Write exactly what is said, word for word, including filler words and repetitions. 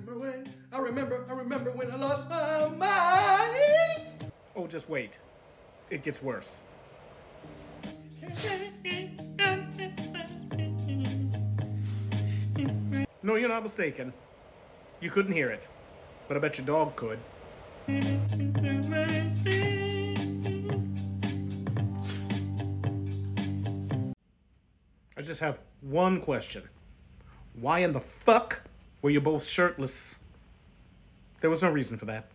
remember when, I remember, I remember when I lost my mind. Oh, just wait. It gets worse. No, you're not mistaken. You couldn't hear it. But I bet your dog could. I just have one question. Why in the fuck were you both shirtless? There was no reason for that.